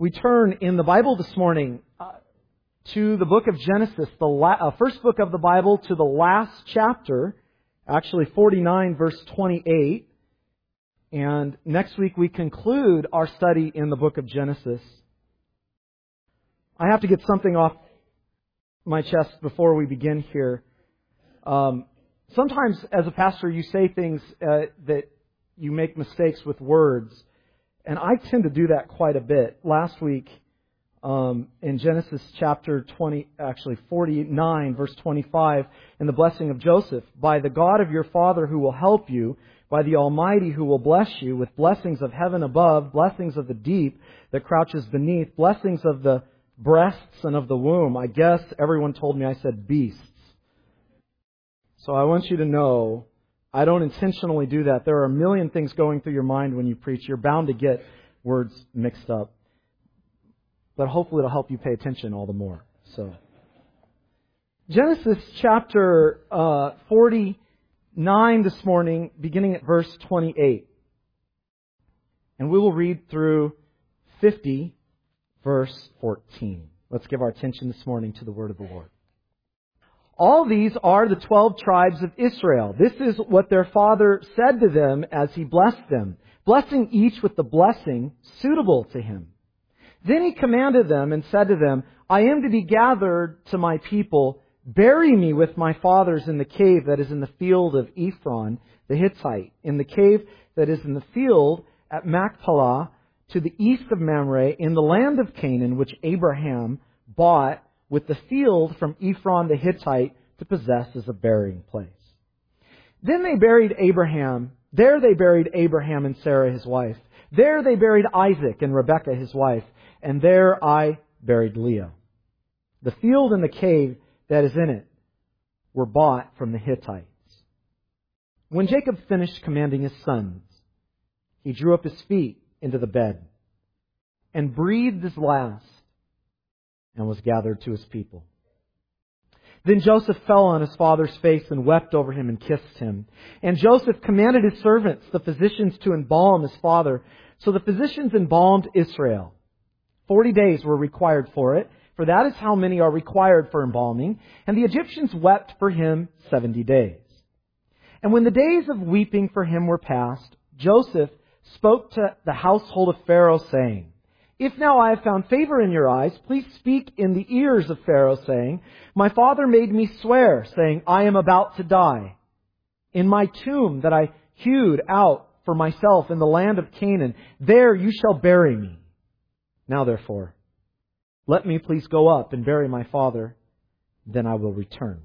we turn in the Bible this morning to the book of Genesis, the first book of the Bible, to the last chapter, actually 49, verse 28. And next week we conclude our study in the book of Genesis. I have to get something off my chest before we begin here. Sometimes as a pastor you say things that you make mistakes with words. And I tend to do that quite a bit. Last week, in Genesis chapter 49, verse 25, in the blessing of Joseph, by the God of your father who will help you, by the Almighty who will bless you with blessings of heaven above, blessings of the deep that crouches beneath, blessings of the breasts and of the womb. I guess everyone told me I said beasts. So I want you to know, I don't intentionally do that. There are a million things going through your mind when you preach. You're bound to get words mixed up. But hopefully it'll help you pay attention all the more. So, Genesis chapter 49 this morning, beginning at verse 28. And we will read through 50, verse 14. Let's give our attention this morning to the word of the Lord. All these are the 12 tribes of Israel. This is what their father said to them as he blessed them, blessing each with the blessing suitable to him. Then he commanded them and said to them, I am to be gathered to my people. Bury me with my fathers in the cave that is in the field of Ephron the Hittite, in the cave that is in the field at Machpelah, to the east of Mamre, in the land of Canaan, which Abraham bought with the field from Ephron the Hittite to possess as a burying place. Then they buried Abraham. There they buried Abraham and Sarah his wife. There they buried Isaac and Rebekah his wife. And there I buried Leah. The field and the cave that is in it were bought from the Hittites. When Jacob finished commanding his sons, he drew up his feet into the bed and breathed his last and was gathered to his people. Then Joseph fell on his father's face and wept over him and kissed him. And Joseph commanded his servants, the physicians, to embalm his father. So the physicians embalmed Israel. 40 days were required for it, for that is how many are required for embalming. And the Egyptians wept for him 70 days. And when the days of weeping for him were past, Joseph spoke to the household of Pharaoh, saying, If now I have found favor in your eyes, please speak in the ears of Pharaoh, saying, My father made me swear, saying, I am about to die. In my tomb that I hewed out for myself in the land of Canaan, there you shall bury me. Now therefore, let me please go up and bury my father, then I will return.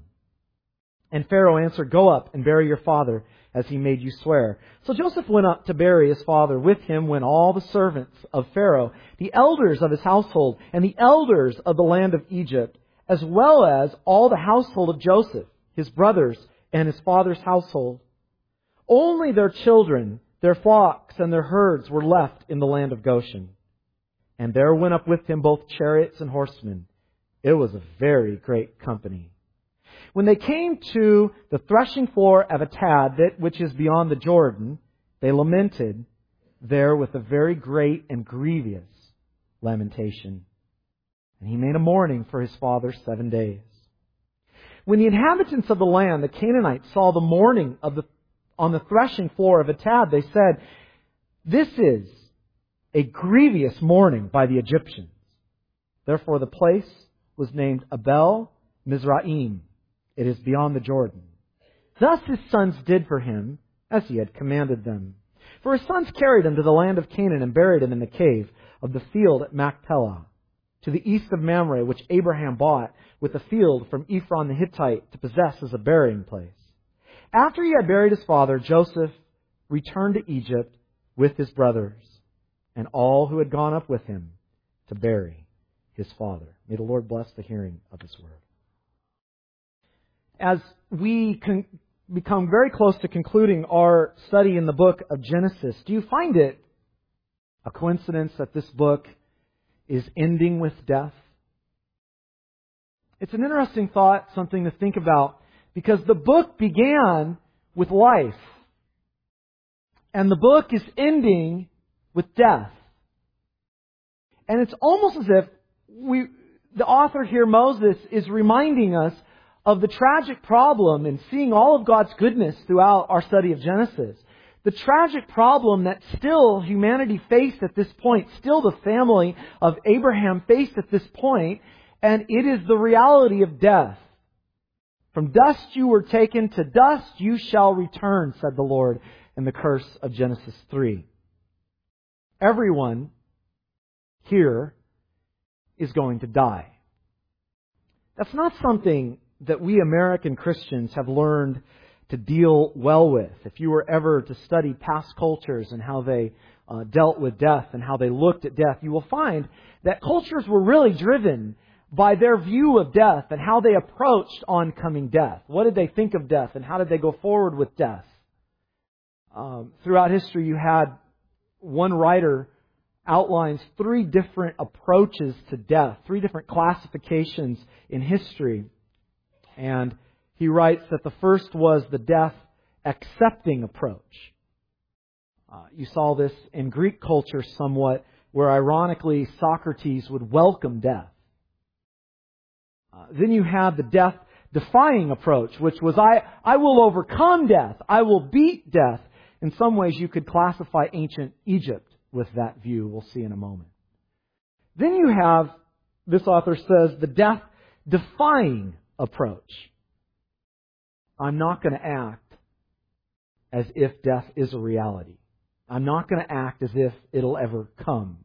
And Pharaoh answered, Go up and bury your father, as he made you swear. So Joseph went up to bury his father. With him went all the servants of Pharaoh, the elders of his household, and the elders of the land of Egypt, as well as all the household of Joseph, his brothers, and his father's household. Only their children, their flocks, and their herds were left in the land of Goshen. And there went up with him both chariots and horsemen. It was a very great company. When they came to the threshing floor of Atad, that which is beyond the Jordan, they lamented there with a very great and grievous lamentation. And he made a mourning for his father 7 days. When the inhabitants of the land, the Canaanites, saw the mourning on the threshing floor of Atad, they said, This is a grievous mourning by the Egyptians. Therefore the place was named Abel Mizraim. It is beyond the Jordan. Thus his sons did for him as he had commanded them. For his sons carried him to the land of Canaan and buried him in the cave of the field at Machpelah, to the east of Mamre, which Abraham bought with the field from Ephron the Hittite to possess as a burying place. After he had buried his father, Joseph returned to Egypt with his brothers and all who had gone up with him to bury his father. May the Lord bless the hearing of His word. As we become very close to concluding our study in the book of Genesis, do you find it a coincidence that this book is ending with death? It's an interesting thought, something to think about, because the book began with life, and the book is ending with death. And it's almost as if the author here, Moses, is reminding us of the tragic problem in seeing all of God's goodness throughout our study of Genesis. The tragic problem that still humanity faced at this point, still the family of Abraham faced at this point, and it is the reality of death. From dust you were taken, to dust you shall return, said the Lord in the curse of Genesis 3. Everyone here is going to die. That's not something that we American Christians have learned to deal well with. If you were ever to study past cultures and how they dealt with death and how they looked at death, you will find that cultures were really driven by their view of death and how they approached oncoming death. What did they think of death and how did they go forward with death? Throughout history, you had one writer outlines 3 different approaches to death, 3 different classifications in history. And he writes that the first was the death accepting approach. You saw this in Greek culture somewhat, where ironically Socrates would welcome death. Then you have the death defying approach, which was I will overcome death. I will beat death. In some ways you could classify ancient Egypt with that view. We'll see in a moment. Then you have, this author says, the death defying approach. I'm not going to act as if death is a reality. I'm not going to act as if it'll ever come.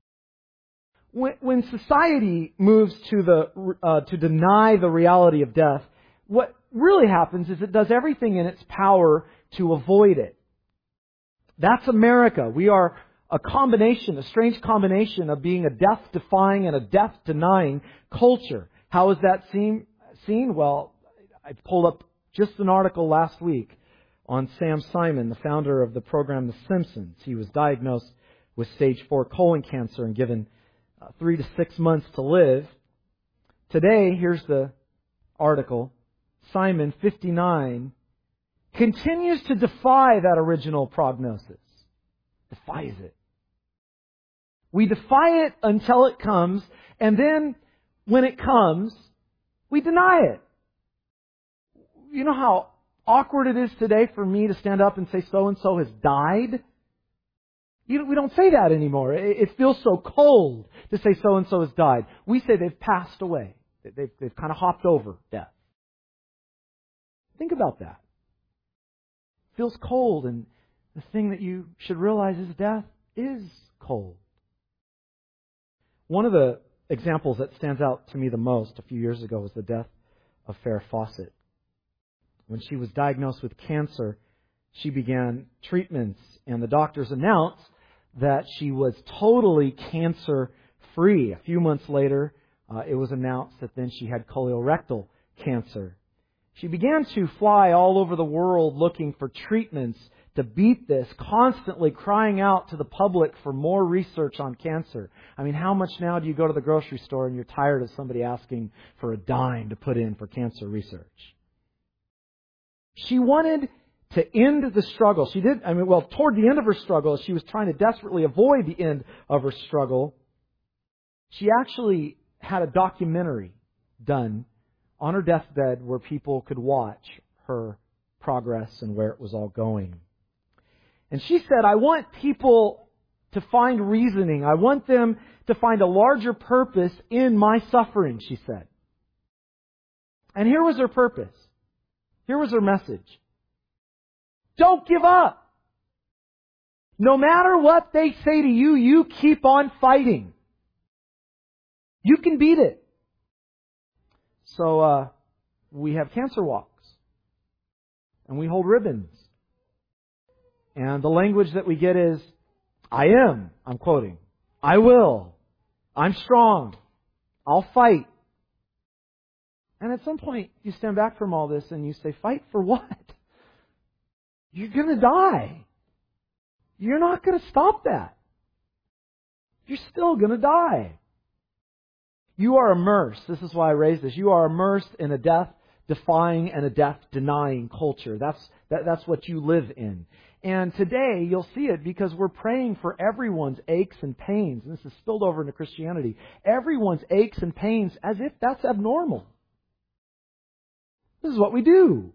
When society moves to deny the reality of death, what really happens is it does everything in its power to avoid it. That's America. We are a strange combination of being a death-defying and a death-denying culture. How is that seen? Well, I pulled up just an article last week on Sam Simon, the founder of the program The Simpsons. He was diagnosed with stage 4 colon cancer and given 3 to 6 months to live. Today, here's the article. Simon, 59, continues to defy that original prognosis. Defies it. We defy it until it comes, and then when it comes, we deny it. You know how awkward it is today for me to stand up and say so-and-so has died? We don't say that anymore. It feels so cold to say so-and-so has died. We say they've passed away. They've kind of hopped over death. Think about that. It feels cold, and the thing that you should realize is death is cold. One of the examples that stands out to me the most a few years ago was the death of Farrah Fawcett. When she was diagnosed with cancer, she began treatments, and the doctors announced that she was totally cancer-free. A few months later, it was announced that then she had colorectal cancer. She began to fly all over the world looking for treatments to beat this, constantly crying out to the public for more research on cancer. I mean, how much now do you go to the grocery store and you're tired of somebody asking for a dime to put in for cancer research? She wanted to end the struggle. Toward the end of her struggle, she was trying to desperately avoid the end of her struggle. She actually had a documentary done on her deathbed where people could watch her progress and where it was all going. And she said, I want people to find reasoning. I want them to find a larger purpose in my suffering, she said. And here was her purpose. Here was her message. Don't give up. No matter what they say to you, you keep on fighting. You can beat it. So we have cancer walks. And we hold ribbons. And the language that we get is, I'm quoting, I will, I'm strong, I'll fight. And at some point, you stand back from all this and you say, fight for what? You're going to die. You're not going to stop that. You're still going to die. You are immersed. This is why I raised this. You are immersed in a death deaf-defying and a death-denying culture. That's what you live in. And today, you'll see it because we're praying for everyone's aches and pains. And this is spilled over into Christianity. Everyone's aches and pains as if that's abnormal. This is what we do.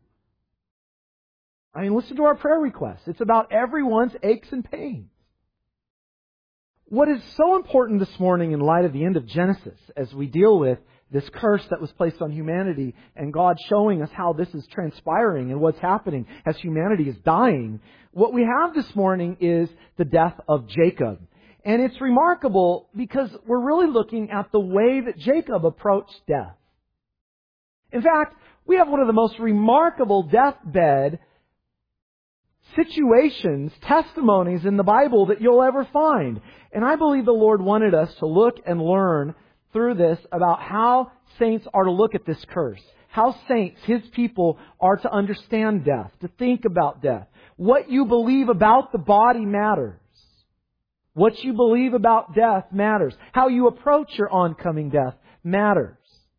I mean, listen to our prayer requests. It's about everyone's aches and pains. What is so important this morning in light of the end of Genesis as we deal with this curse that was placed on humanity and God showing us how this is transpiring and what's happening as humanity is dying, what we have this morning is the death of Jacob. And it's remarkable because we're really looking at the way that Jacob approached death. In fact, we have one of the most remarkable deathbed situations, testimonies in the Bible that you'll ever find. And I believe the Lord wanted us to look and learn through this about how saints are to look at this curse. How saints, His people, are to understand death, to think about death. What you believe about the body matters. What you believe about death matters. How you approach your oncoming death matters.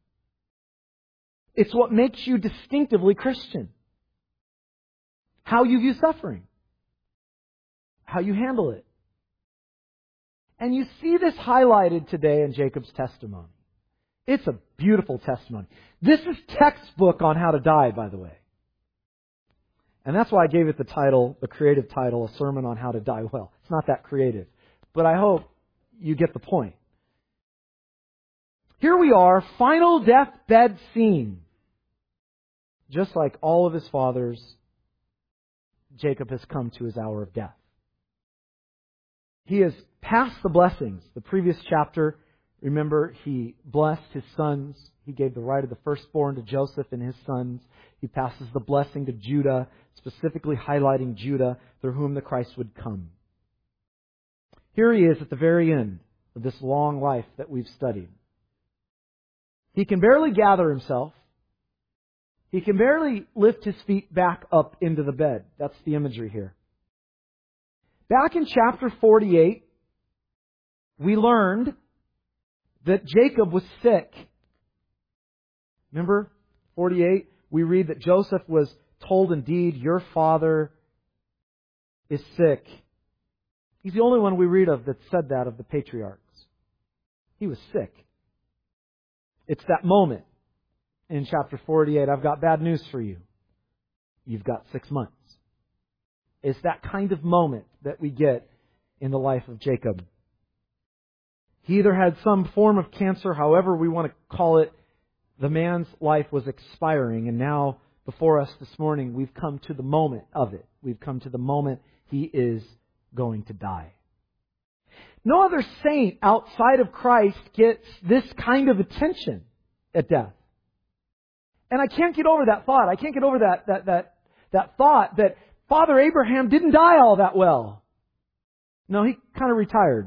It's what makes you distinctively Christian. How you view suffering. How you handle it. And you see this highlighted today in Jacob's testimony. It's a beautiful testimony. This is textbook on how to die, by the way. And that's why I gave it the title, the creative title, A Sermon on How to Die Well. It's not that creative. But I hope you get the point. Here we are, final deathbed scene. Just like all of his fathers, Jacob has come to his hour of death. He has passed the blessings. The previous chapter, remember, he blessed his sons. He gave the right of the firstborn to Joseph and his sons. He passes the blessing to Judah, specifically highlighting Judah, through whom the Christ would come. Here he is at the very end of this long life that we've studied. He can barely gather himself. He can barely lift his feet back up into the bed. That's the imagery here. Back in chapter 48, we learned that Jacob was sick. Remember, 48, we read that Joseph was told, indeed, your father is sick. He's the only one we read of that said that of the patriarchs. He was sick. It's that moment in chapter 48. I've got bad news for you. You've got 6 months. It's that kind of moment that we get in the life of Jacob. He either had some form of cancer, however we want to call it. The man's life was expiring, and now before us this morning, we've come to the moment of it. We've come to the moment he is going to die. No other saint outside of Christ gets this kind of attention at death. And I can't get over that thought. I can't get over that thought that Father Abraham didn't die all that well. No, he kind of retired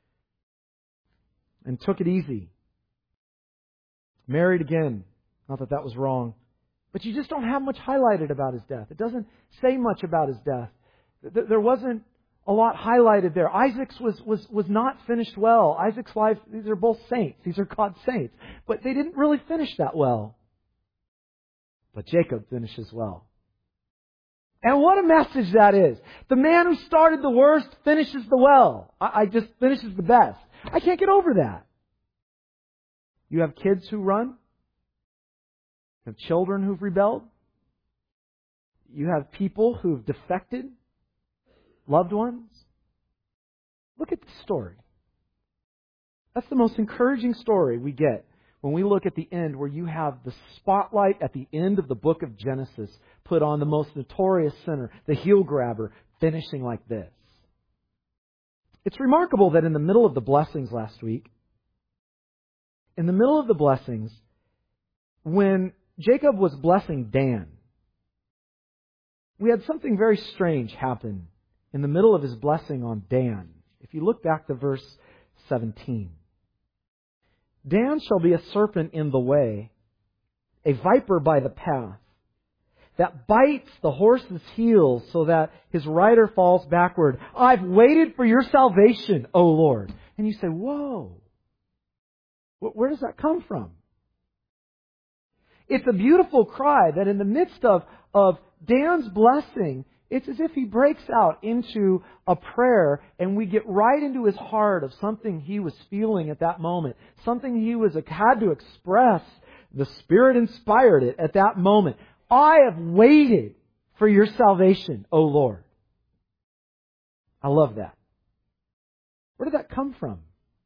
and took it easy. Married again. Not that that was wrong. But you just don't have much highlighted about his death. It doesn't say much about his death. There wasn't a lot highlighted there. Isaac's was not finished well. Isaac's life, these are both saints. These are God's saints. But they didn't really finish that well. But Jacob finishes well. And what a message that is. The man who started the worst finishes the well. I just finishes the best. I can't get over that. You have kids who run. You have children who've rebelled. You have people who've defected. Loved ones. Look at the story. That's the most encouraging story we get when we look at the end, where you have the spotlight at the end of the book of Genesis put on the most notorious sinner, the heel grabber, finishing like this. It's remarkable that in the middle of the blessings last week, in the middle of the blessings, when Jacob was blessing Dan, we had something very strange happen in the middle of his blessing on Dan. If you look back to verse 17. Dan shall be a serpent in the way, a viper by the path, that bites the horse's heels so that his rider falls backward. I've waited for your salvation, O Lord. And you say, whoa, where does that come from? It's a beautiful cry that in the midst of Dan's blessing, it's as if he breaks out into a prayer and we get right into his heart of something he was feeling at that moment. Something he had to express. The Spirit inspired it at that moment. I have waited for your salvation, O Lord. I love that. Where did that come from?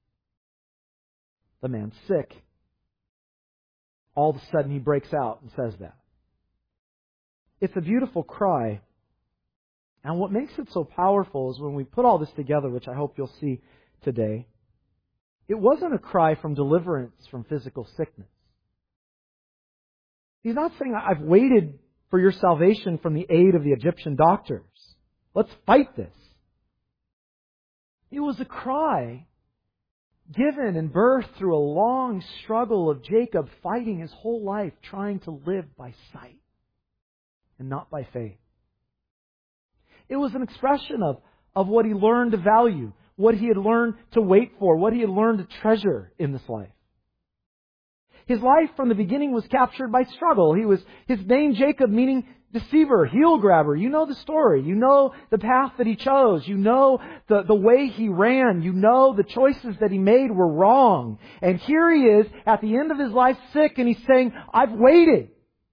The man's sick. All of a sudden he breaks out and says that. It's a beautiful cry. And what makes it so powerful is when we put all this together, which I hope you'll see today, it wasn't a cry from deliverance from physical sickness. He's not saying, I've waited for your salvation from the aid of the Egyptian doctors. Let's fight this. It was a cry given and birthed through a long struggle of Jacob fighting his whole life, trying to live by sight and not by faith. It was an expression of what he learned to value, what he had learned to wait for, what he had learned to treasure in this life. His life from the beginning was captured by struggle. His name Jacob, meaning deceiver, heel grabber. You know the story. You know the path that he chose. You know the way he ran. You know the choices that he made were wrong. And here he is at the end of his life sick and he's saying, I've waited.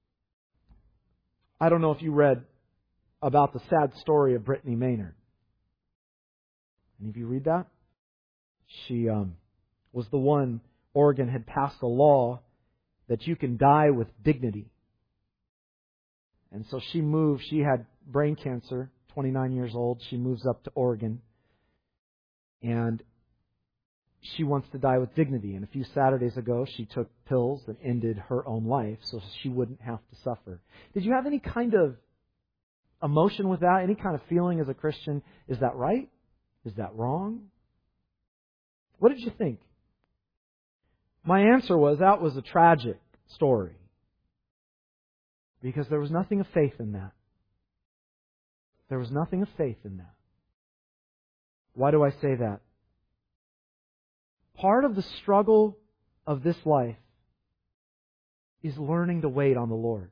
I don't know if you read about the sad story of Brittany Maynard. Any of you read that? She was the one, Oregon had passed a law that you can die with dignity. And so she moved. She had brain cancer, 29 years old. She moves up to Oregon. And she wants to die with dignity. And a few Saturdays ago, she took pills that ended her own life so she wouldn't have to suffer. Did you have any kind of emotion with that? Any kind of feeling as a Christian? Is that right? Is that wrong? What did you think? My answer was that was a tragic story. Because there was nothing of faith in that. There was nothing of faith in that. Why do I say that? Part of the struggle of this life is learning to wait on the Lord.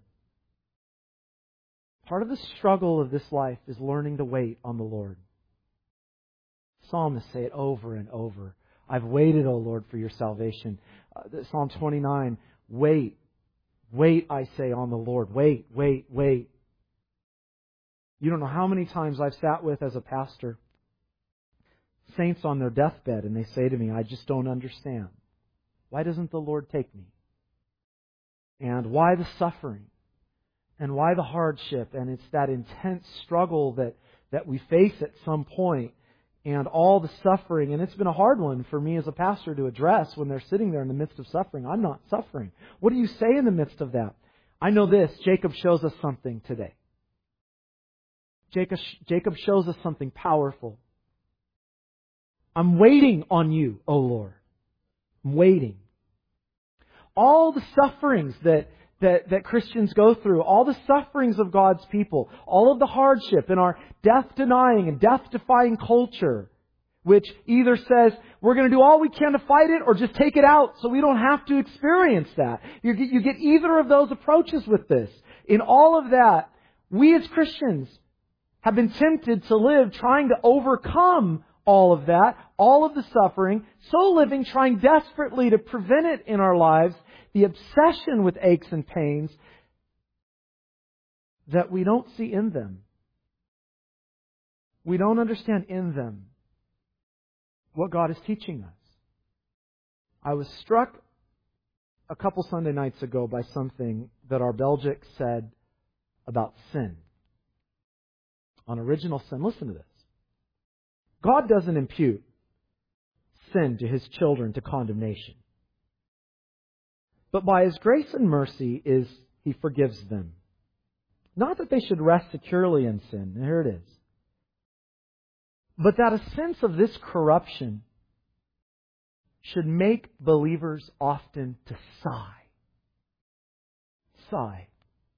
Part of the struggle of this life is learning to wait on the Lord. Psalmists say it over and over. I've waited, O Lord, for your salvation. Psalm 29, wait. Wait, I say, on the Lord. Wait, wait, wait. You don't know how many times I've sat with, as a pastor, saints on their deathbed, and they say to me, I just don't understand. Why doesn't the Lord take me? And why the suffering? And why the hardship? And it's that intense struggle that we face at some point, and all the suffering. And it's been a hard one for me as a pastor to address when they're sitting there in the midst of suffering. I'm not suffering. What do you say in the midst of that? I know this. Jacob shows us something today. Jacob shows us something powerful. I'm waiting on you, O Lord. I'm waiting. All the sufferings that Christians go through, all the sufferings of God's people, all of the hardship in our death-denying and death-defying culture, which either says we're going to do all we can to fight it or just take it out so we don't have to experience that. You get either of those approaches with this. In all of that, we as Christians have been tempted to live trying to overcome all of that, all of the suffering, so living trying desperately to prevent it in our lives, the obsession with aches and pains that we don't see in them. We don't understand in them what God is teaching us. I was struck a couple Sunday nights ago by something that our Belgic said about sin. On original sin. Listen to this. God doesn't impute sin to His children to condemnation. But by His grace and mercy He forgives them. Not that they should rest securely in sin. Here it is. But that a sense of this corruption should make believers often to sigh. Sigh.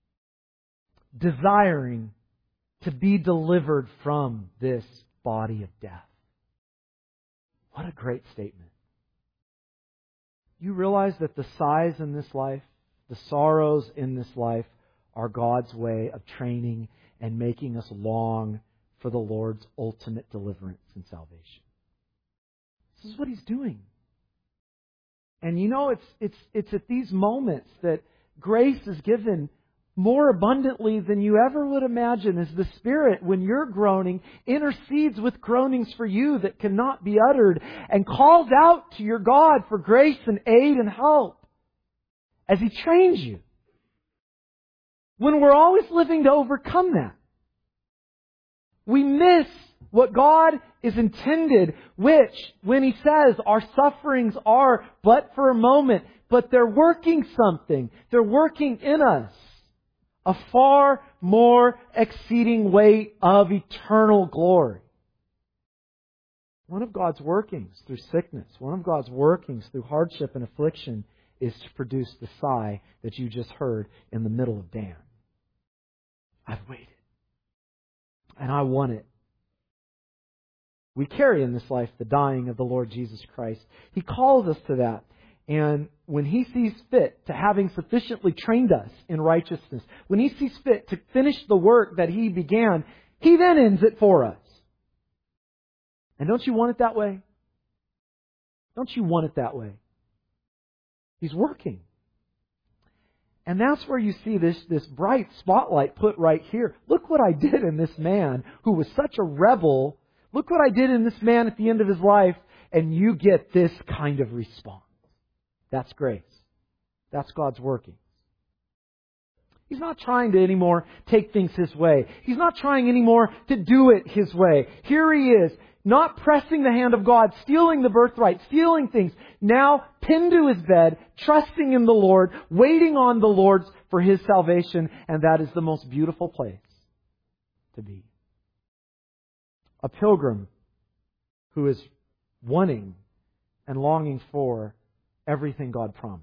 Desiring to be delivered from this body of death. What a great statement. You realize that the sighs in this life The sorrows in this life are God's way of training and making us long for the Lord's ultimate deliverance and salvation. This is what He's doing. And it's at these moments that grace is given more abundantly than you ever would imagine, as the Spirit, when you're groaning, intercedes with groanings for you that cannot be uttered, and calls out to your God for grace and aid and help as He trains you. When we're always living to overcome that, we miss what God is intended, which, when He says our sufferings are but for a moment, but they're working something. They're working in us a far more exceeding weight of eternal glory. One of God's workings through sickness, one of God's workings through hardship and affliction is to produce the sigh that you just heard in the middle of Dan. I've waited. And I want it. We carry in this life the dying of the Lord Jesus Christ. He calls us to that. And when He sees fit to having sufficiently trained us in righteousness, when He sees fit to finish the work that He began, He then ends it for us. And don't you want it that way? Don't you want it that way? He's working. And that's where you see this bright spotlight put right here. Look what I did in this man who was such a rebel. Look what I did in this man at the end of his life. And you get this kind of response. That's grace. That's God's working. He's not trying to anymore take things His way. He's not trying anymore to do it His way. Here He is, not pressing the hand of God, stealing the birthright, stealing things. Now pinned to His bed, trusting in the Lord, waiting on the Lord for His salvation. And that is the most beautiful place to be. A pilgrim who is wanting and longing for everything God promised.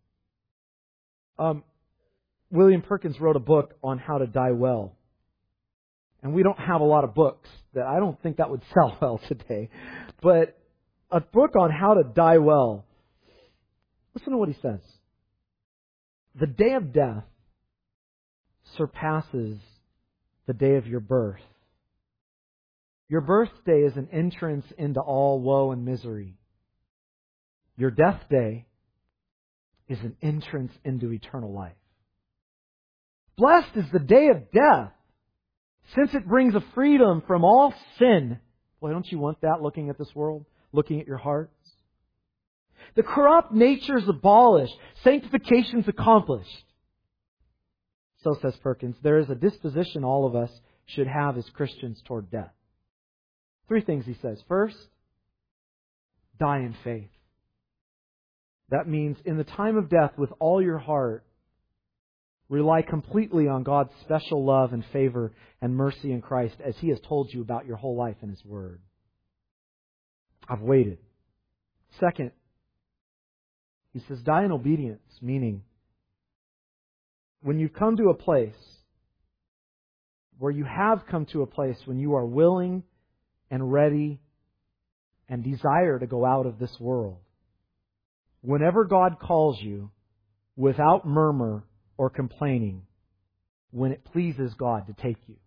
William Perkins wrote a book on how to die well. And we don't have a lot of books that I don't think that would sell well today. But a book on how to die well. Listen to what he says. The day of death surpasses the day of your birth. Your birthday is an entrance into all woe and misery. Your death day is an entrance into eternal life. Blessed is the day of death, since it brings a freedom from all sin. Boy, don't you want that looking at this world? Looking at your hearts? The corrupt nature is abolished. Sanctification is accomplished. So says Perkins, there is a disposition all of us should have as Christians toward death. 3 things he says. First, die in faith. That means in the time of death, with all your heart, rely completely on God's special love and favor and mercy in Christ as He has told you about your whole life in His Word. I've waited. Second, he says, die in obedience, meaning when you come to a place where you have come to a place when you are willing and ready and desire to go out of this world, whenever God calls you, without murmur or complaining, when it pleases God to take you.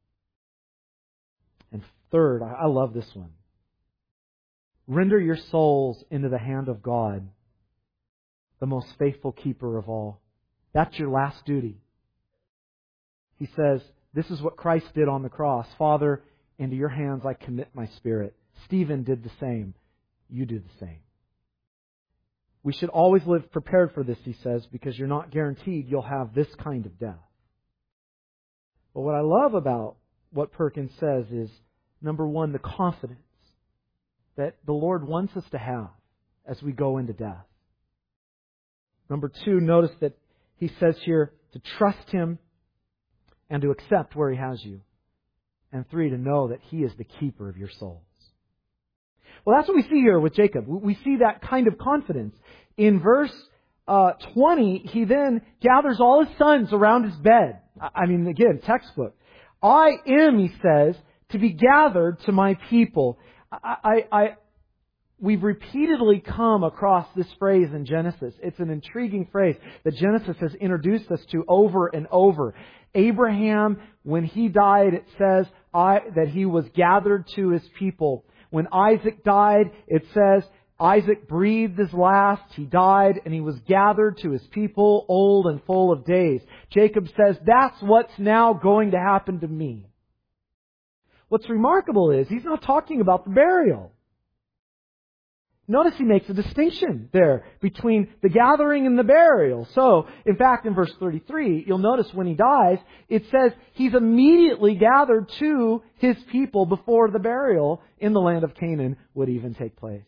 And third, I love this one. Render your souls into the hand of God, the most faithful keeper of all. That's your last duty. He says, this is what Christ did on the cross. Father, into your hands I commit my spirit. Stephen did the same. You do the same. We should always live prepared for this, he says, because you're not guaranteed you'll have this kind of death. But what I love about what Perkins says is, number one, the confidence that the Lord wants us to have as we go into death. Number two, notice that he says here to trust Him and to accept where He has you. And 3, to know that He is the keeper of your souls. Well, that's what we see here with Jacob. We see that kind of confidence. In verse 20, he then gathers all his sons around his bed. I mean, again, textbook. I am, he says, to be gathered to my people. we've repeatedly come across this phrase in Genesis. It's an intriguing phrase that Genesis has introduced us to over and over. Abraham, when he died, it says that he was gathered to his people. When Isaac died, it says Isaac breathed his last, he died, and he was gathered to his people, old and full of days. Jacob says, that's what's now going to happen to me. What's remarkable is he's not talking about the burial. Notice he makes a distinction there between the gathering and the burial. So, in fact, in verse 33, you'll notice when he dies, it says he's immediately gathered to his people before the burial in the land of Canaan would even take place.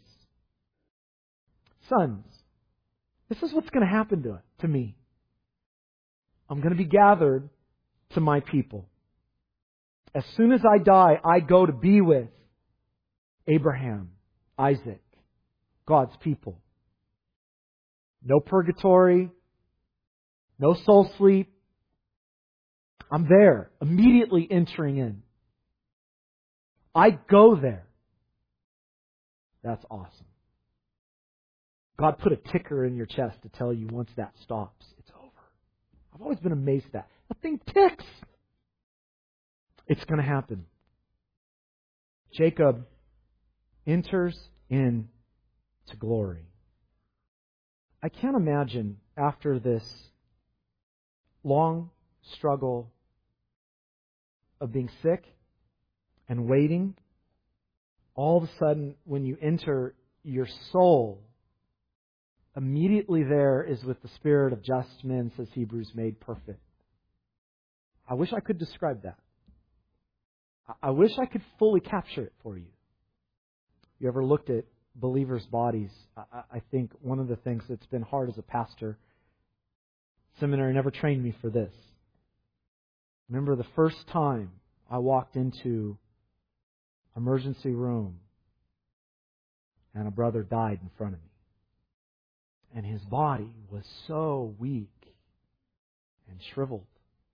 Sons, this is what's going to happen to me. I'm going to be gathered to my people. As soon as I die, I go to be with Abraham, Isaac, God's people. No purgatory, no soul sleep. I'm there, immediately entering in. I go there. That's awesome. God put a ticker in your chest to tell you once that stops, it's over. I've always been amazed at that. That thing ticks. It's going to happen. Jacob enters into glory. I can't imagine after this long struggle of being sick and waiting, all of a sudden when you enter, your soul immediately there is with the spirit of just men, says Hebrews, made perfect. I wish I could describe that. I wish I could fully capture it for you. You ever looked at believers' bodies? I think one of the things that's been hard as a pastor, seminary never trained me for this. Remember the first time I walked into emergency room and a brother died in front of me. And his body was so weak and shriveled.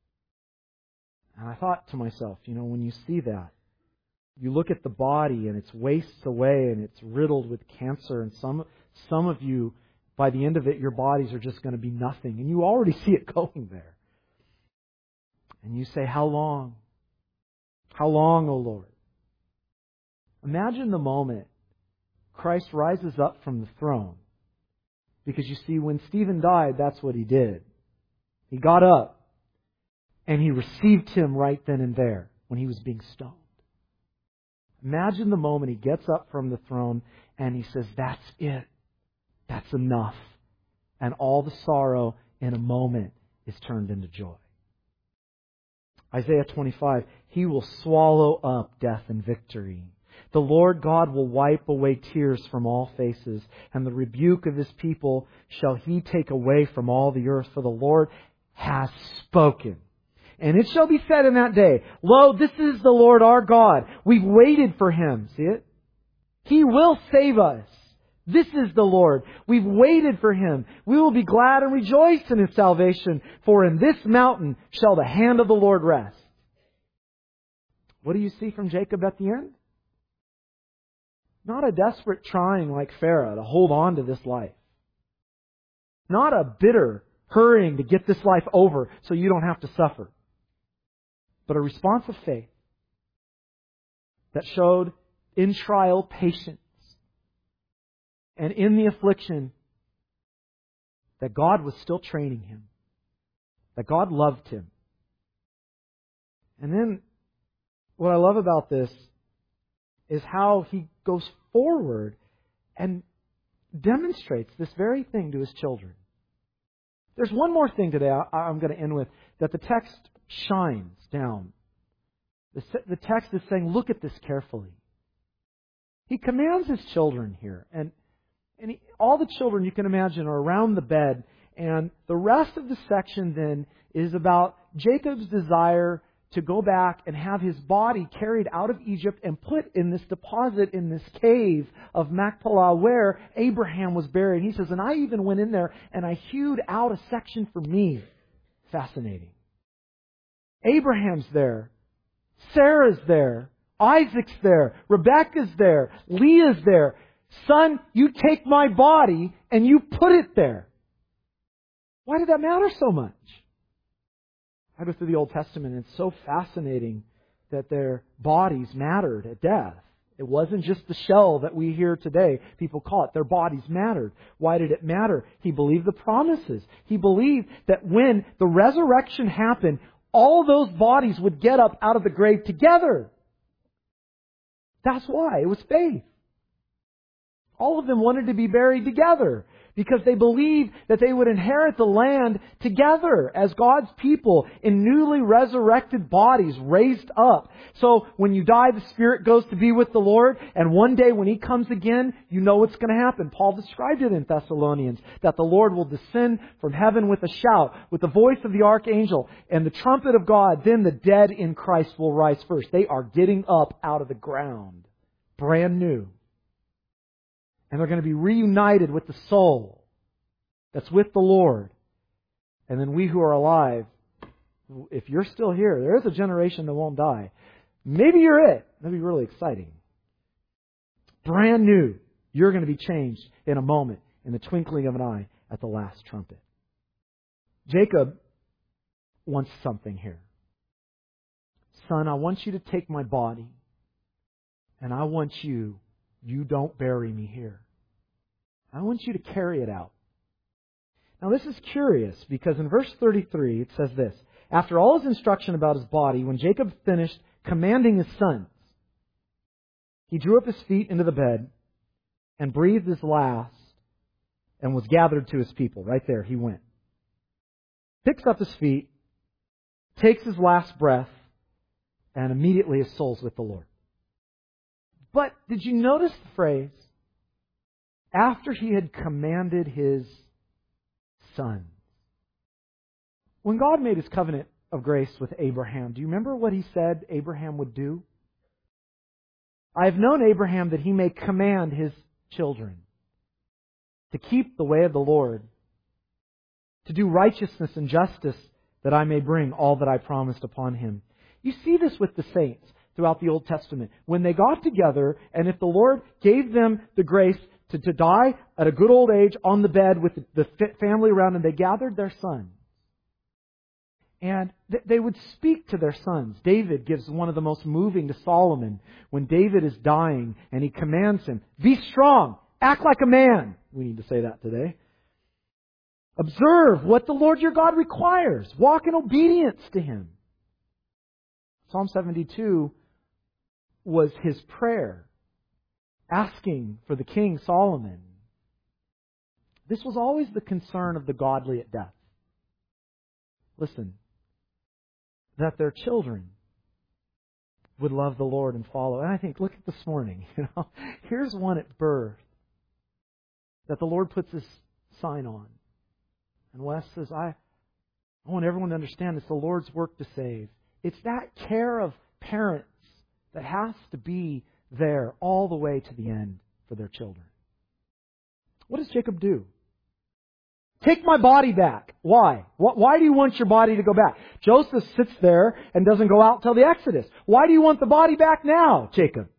And I thought to myself, when you see that, you look at the body and it's wastes away and it's riddled with cancer, and some of you, by the end of it, your bodies are just going to be nothing. And you already see it going there. And you say, how long? How long, O Lord? Imagine the moment Christ rises up from the throne. Because you see, when Stephen died, that's what he did. He got up and he received him right then and there when he was being stoned. Imagine the moment he gets up from the throne and he says, that's it. That's enough. And all the sorrow in a moment is turned into joy. Isaiah 25, He will swallow up death in victory. The Lord God will wipe away tears from all faces, and the rebuke of His people shall He take away from all the earth, for the Lord has spoken. And it shall be said in that day, Lo, this is the Lord our God. We've waited for Him. See it? He will save us. This is the Lord. We've waited for Him. We will be glad and rejoice in His salvation, for in this mountain shall the hand of the Lord rest. What do you see from Jacob at the end? Not a desperate trying like Pharaoh to hold on to this life. Not a bitter hurrying to get this life over so you don't have to suffer. But a response of faith that showed in trial patience, and in the affliction that God was still training him, that God loved him. And then what I love about this is how he goes forward and demonstrates this very thing to his children. There's one more thing today I'm going to end with that the text shines down. The text is saying, look at this carefully. He commands his children here. And all the children you can imagine are around the bed. And the rest of the section then is about Jacob's desire to go back and have his body carried out of Egypt and put in this deposit in this cave of Machpelah where Abraham was buried. He says, and I even went in there and I hewed out a section for me. Fascinating. Abraham's there. Sarah's there. Isaac's there. Rebecca's there. Leah's there. Son, you take my body and you put it there. Why did that matter so much? I go through the Old Testament and it's so fascinating that their bodies mattered at death. It wasn't just the shell that we hear today. People call it. Their bodies mattered. Why did it matter? He believed the promises. He believed that when the resurrection happened, all those bodies would get up out of the grave together. That's why. It was faith. All of them wanted to be buried together because they believed that they would inherit the land together as God's people in newly resurrected bodies raised up. So when you die, the spirit goes to be with the Lord, and one day when He comes again, you know what's going to happen. Paul described it in Thessalonians, that the Lord will descend from heaven with a shout, with the voice of the archangel, and the trumpet of God. Then the dead in Christ will rise first. They are getting up out of the ground, brand new. And they're going to be reunited with the soul that's with the Lord. And then we who are alive, if you're still here, there is a generation that won't die. Maybe you're it. That'd be really exciting. Brand new. You're going to be changed in a moment, in the twinkling of an eye, at the last trumpet. Jacob wants something here. Son, I want you to take my body, and I want you don't bury me here. I want you to carry it out. Now this is curious because in verse 33 it says this: after all his instruction about his body, when Jacob finished commanding his sons, he drew up his feet into the bed and breathed his last and was gathered to his people. Right there, he went. Picks up his feet, takes his last breath, and immediately his soul's with the Lord. But did you notice the phrase, after he had commanded his sons? When God made His covenant of grace with Abraham, do you remember what He said Abraham would do? I have known Abraham that he may command his children to keep the way of the Lord, to do righteousness and justice, that I may bring all that I promised upon him. You see this with the saints throughout the Old Testament. When they got together, and if the Lord gave them the grace to die at a good old age on the bed with the family around them, they gathered their sons. And they would speak to their sons. David gives one of the most moving to Solomon when David is dying and he commands him, be strong, act like a man. We need to say that today. Observe what the Lord your God requires. Walk in obedience to Him. Psalm 72 was his prayer, asking for the king Solomon. This was always the concern of the godly at death. Listen, that their children would love the Lord and follow. And I think, look at this morning. Here's one at birth that the Lord puts His sign on. And Wes says, I want everyone to understand it's the Lord's work to save. It's that care of parents that has to be there all the way to the end for their children. What does Jacob do? Take my body back. Why? Why do you want your body to go back? Joseph sits there and doesn't go out till the Exodus. Why do you want the body back now, Jacob?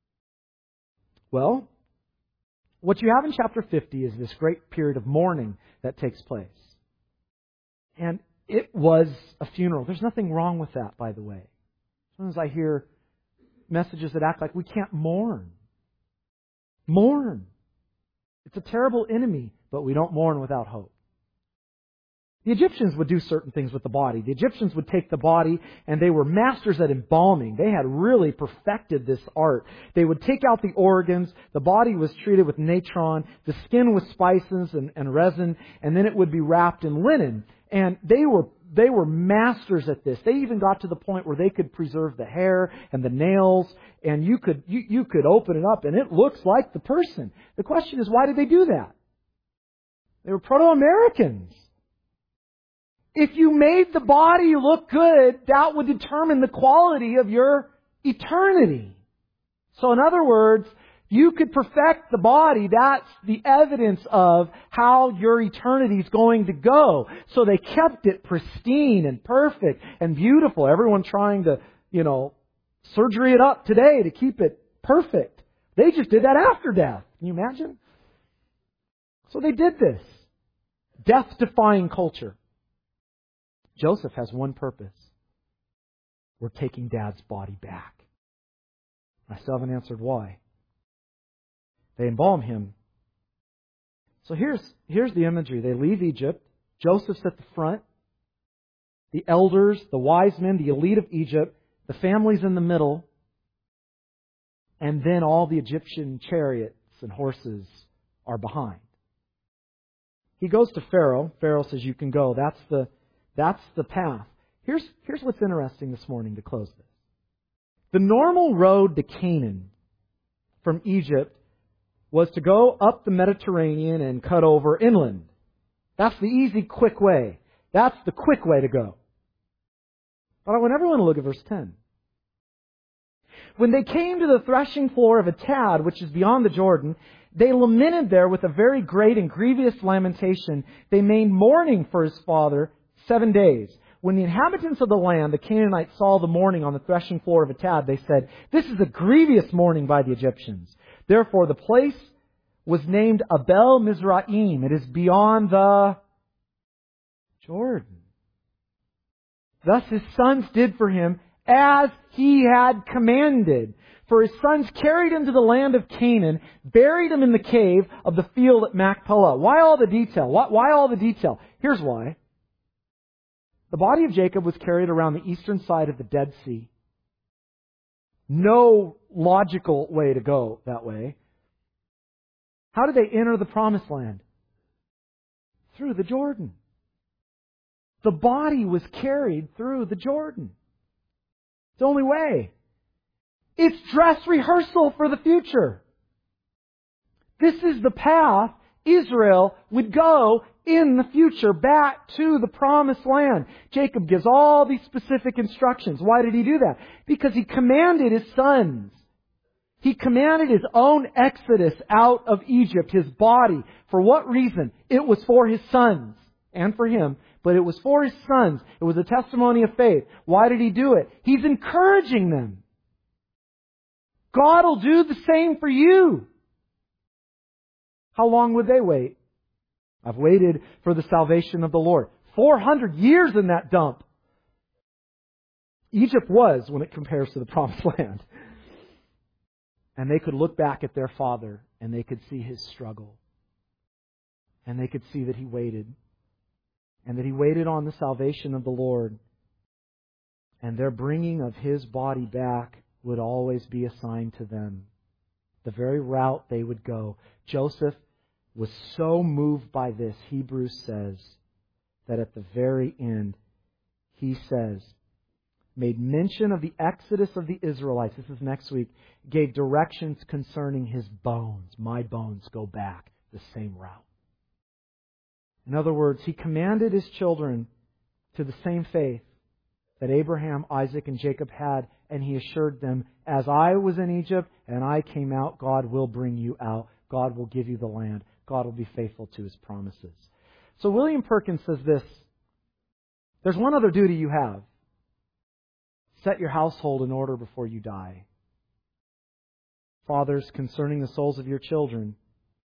Well, what you have in chapter 50 is this great period of mourning that takes place. And it was a funeral. There's nothing wrong with that, by the way. Sometimes I hear messages that act like we can't mourn. Mourn. It's a terrible enemy, but we don't mourn without hope. The Egyptians would do certain things with the body. The Egyptians would take the body, and they were masters at embalming. They had really perfected this art. They would take out the organs. The body was treated with natron. The skin with spices and resin, and then it would be wrapped in linen. And they were masters at this. They even got to the point where they could preserve the hair and the nails, and you could open it up, and it looks like the person. The question is, why did they do that? They were Proto-Americans. If you made the body look good, that would determine the quality of your eternity. So in other words, you could perfect the body. That's the evidence of how your eternity is going to go. So they kept it pristine and perfect and beautiful. Everyone trying to, surgery it up today to keep it perfect. They just did that after death. Can you imagine? So they did this. Death-defying culture. Joseph has one purpose. We're taking Dad's body back. I still haven't answered why. They embalm him. So here's the imagery. They leave Egypt. Joseph's at the front. The elders, the wise men, the elite of Egypt. The family's in the middle. And then all the Egyptian chariots and horses are behind. He goes to Pharaoh. Pharaoh says, you can go. That's the path. Here's what's interesting this morning to close this. The normal road to Canaan from Egypt was to go up the Mediterranean and cut over inland. That's the easy, quick way. That's the quick way to go. But I want everyone to look at verse 10. When they came to the threshing floor of Atad, which is beyond the Jordan, they lamented there with a very great and grievous lamentation. They made mourning for his father 7 days. When the inhabitants of the land, the Canaanites, saw the mourning on the threshing floor of Atad, they said, this is a grievous mourning by the Egyptians. Therefore, the place was named Abel Mizraim. It is beyond the Jordan. Thus his sons did for him as he had commanded. For his sons carried him to the land of Canaan, buried him in the cave of the field at Machpelah. Why all the detail? Why all the detail? Here's why. The body of Jacob was carried around the eastern side of the Dead Sea. No logical way to go that way. How did they enter the Promised Land? Through the Jordan. The body was carried through the Jordan. It's the only way. It's dress rehearsal for the future. This is the path Israel would go in the future back to the Promised Land. Jacob gives all these specific instructions. Why did he do that? Because he commanded his sons. He commanded his own exodus out of Egypt, his body. For what reason? It was for his sons and for him, but it was for his sons. It was a testimony of faith. Why did he do it? He's encouraging them. God will do the same for you. How long would they wait? I've waited for the salvation of the Lord. 400 years in that dump. Egypt was when it compares to the Promised Land. And they could look back at their father and they could see his struggle. And they could see that he waited. And that he waited on the salvation of the Lord. And their bringing of his body back would always be assigned to them. The very route they would go. Joseph was so moved by this, Hebrews says, that at the very end, he says, made mention of the exodus of the Israelites. This is next week. Gave directions concerning his bones. My bones go back the same route. In other words, he commanded his children to the same faith that Abraham, Isaac, and Jacob had, and he assured them, as I was in Egypt and I came out, God will bring you out. God will give you the land. God will be faithful to his promises. So William Perkins says this, there's one other duty you have. Set your household in order before you die. Fathers, concerning the souls of your children,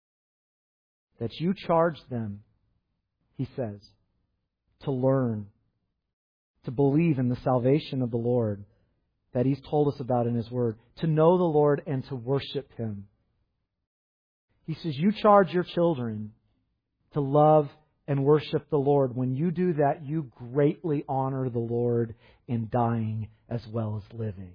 that you charge them, he says, to learn, to believe in the salvation of the Lord that He's told us about in His Word, to know the Lord and to worship Him. He says, you charge your children to love and worship the Lord. When you do that, you greatly honor the Lord in dying as well as living.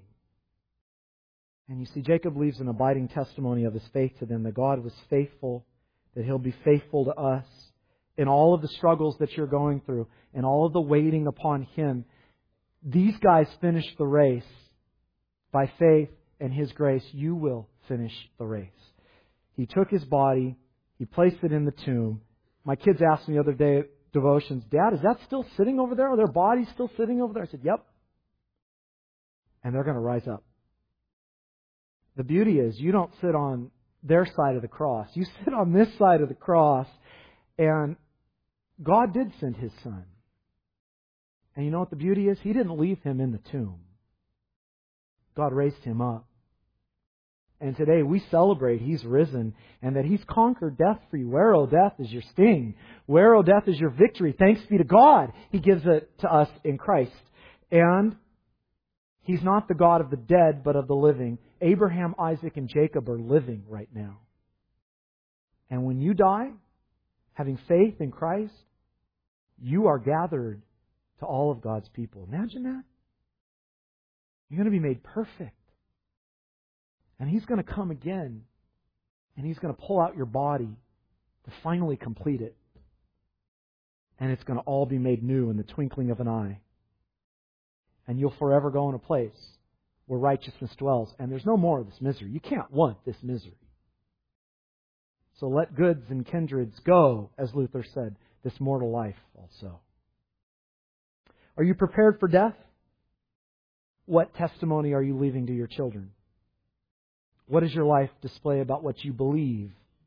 And you see, Jacob leaves an abiding testimony of his faith to them, that God was faithful, that He'll be faithful to us in all of the struggles that you're going through, and all of the waiting upon Him. These guys finished the race by faith and His grace. You will finish the race. He took His body, He placed it in the tomb. My kids asked me the other day at devotions, Dad, is that still sitting over there? Are their bodies still sitting over there? I said, yep. And they're going to rise up. The beauty is, you don't sit on their side of the cross. You sit on this side of the cross, and God did send His Son. And you know what the beauty is? He didn't leave Him in the tomb. God raised Him up. And today we celebrate He's risen and that He's conquered death for you. Where, O death, is your sting? Where, O death, is your victory? Thanks be to God. He gives it to us in Christ. And He's not the God of the dead, but of the living. Abraham, Isaac, and Jacob are living right now. And when you die, having faith in Christ, you are gathered to all of God's people. Imagine that. You're going to be made perfect. And He's going to come again. And He's going to pull out your body to finally complete it. And it's going to all be made new in the twinkling of an eye. And you'll forever go in a place where righteousness dwells. And there's no more of this misery. You can't want this misery. So let goods and kindreds go, as Luther said, this mortal life also. Are you prepared for death? What testimony are you leaving to your children? What does your life display about what you believe?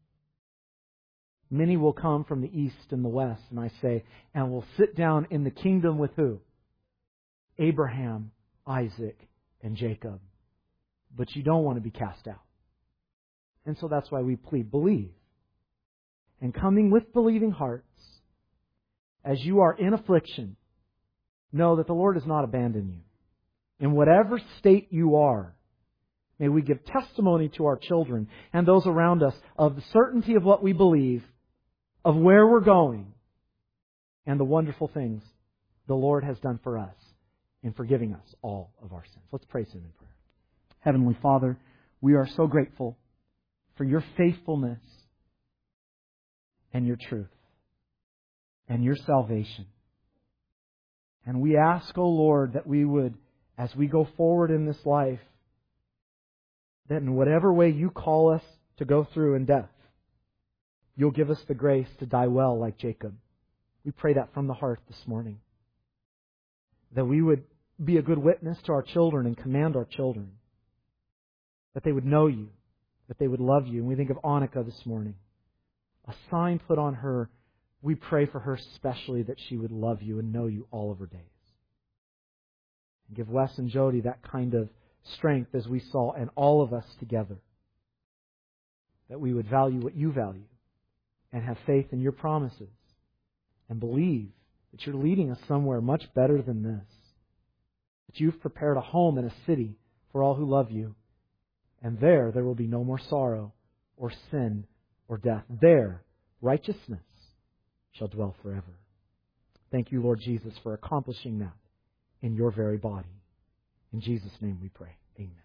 Many will come from the east and the west, and I say, and will sit down in the kingdom with who? Abraham, Isaac, and Jacob. But you don't want to be cast out. And so that's why we plead, believe. And coming with believing hearts, as you are in affliction, know that the Lord has not abandoned you. In whatever state you are, may we give testimony to our children and those around us of the certainty of what we believe, of where we're going, and the wonderful things the Lord has done for us in forgiving us all of our sins. Let's praise Him in prayer. Heavenly Father, we are so grateful for Your faithfulness and Your truth and Your salvation. And we ask, O Lord, that we would, as we go forward in this life, that in whatever way You call us to go through in death, You'll give us the grace to die well like Jacob. We pray that from the heart this morning. That we would be a good witness to our children and command our children. That they would know You, that they would love You. And we think of Annika this morning. A sign put on her. We pray for her especially that she would love You and know You all of her days. And give Wes and Jody that kind of strength as we saw, and all of us together. That we would value what You value and have faith in Your promises and believe that You're leading us somewhere much better than this. That You've prepared a home and a city for all who love You. And there will be no more sorrow or sin or death. There, righteousness shall dwell forever. Thank You, Lord Jesus, for accomplishing that in Your very body. In Jesus' name we pray. Amen.